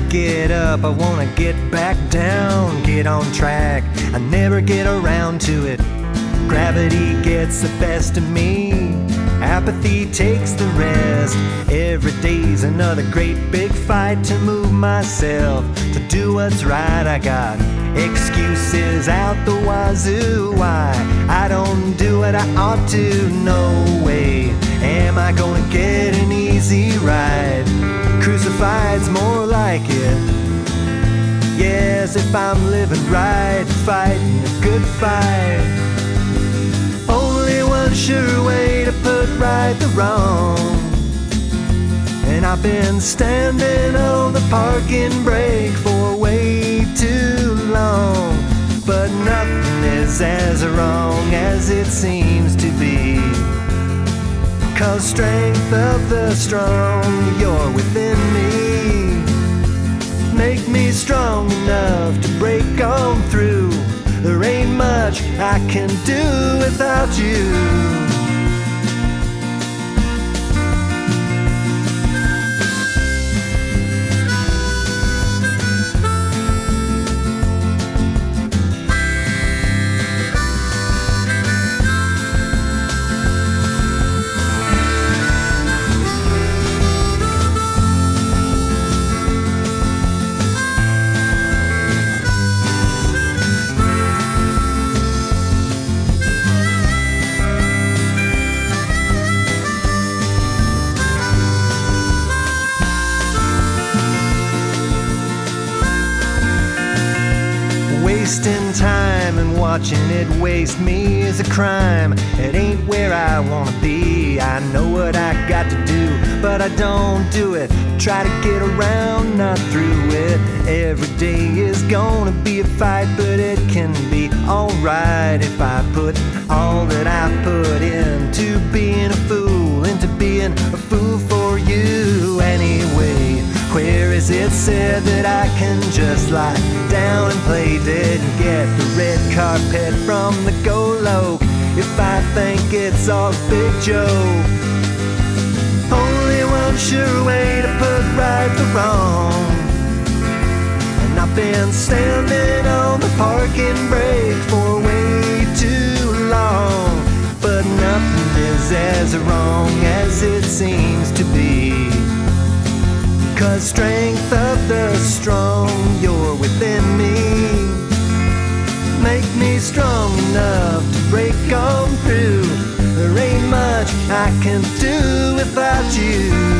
get up, I wanna get back down, get on track, I never get around to it. Gravity gets the best of me, apathy takes the rest. Every day's another great big fight to move myself, to do what's right. I got excuses out the wazoo, why I don't do what I ought to. No way am I gonna get an easy ride. Crucified's more like it. Yes, if I'm living right, fighting a good fight. Only one sure way to put right the wrong, and I've been standing on the parking brake for way too long. But nothing is as wrong as it seems to be, 'cause strength of the strong, you're within me. Make me strong enough to break on through. There ain't much I can do without you. Wasting time and watching it waste me is a crime. It ain't where I wanna be. I know what I got to do, but I don't do it. Try to get around, not through it. Every day is gonna be a fight, but it can be alright if I put all that I put into being a fool, into being a fool for you anyway. Where is it said that I can just lie down and play dead and get the red carpet from the Goloke if I think it's all a big joke? Only one sure way to put right the wrong, and I've been standing on the parking brake for way too long. But nothing is as wrong as it seems to be, 'cause strength of the strong, you're within me. Make me strong enough to break on through. There ain't much I can do without you.